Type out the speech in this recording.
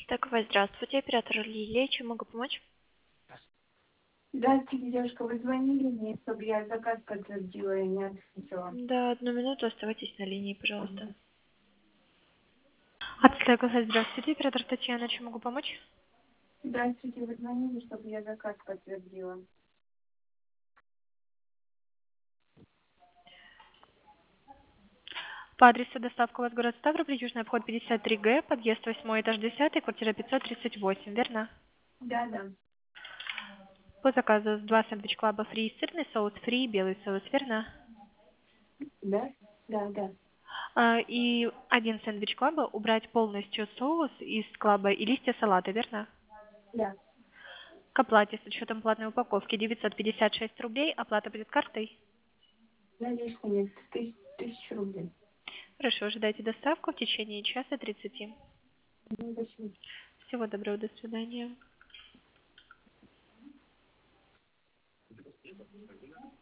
Такова, здравствуйте, оператор Лилия, чем могу помочь? Здравствуйте, девушка, вы звонили мне, чтобы я заказ подтвердила и не ответила. Да, 1 минуту, оставайтесь на линии, пожалуйста. Отстегова, здравствуйте, оператор Татьяна, чем могу помочь? Здравствуйте, вы звонили, чтобы я заказ подтвердила. По адресу доставка у вас город Ставрополь, Южный обход 53Г, подъезд 8, этаж 10, квартира 538, верно? Да, да, По заказу 2 сэндвич клаба фри, сырный соус фри, белый соус, верно? да, да, да, И один сэндвич клаба убрать полностью соус из клаба и листья салата, верно? да. К оплате с учетом платной упаковки 956 рублей, оплата будет картой. Наличными 1000 рублей. Хорошо, ожидайте доставку в течение часа 30. Ну, спасибо. Всего доброго, до свидания.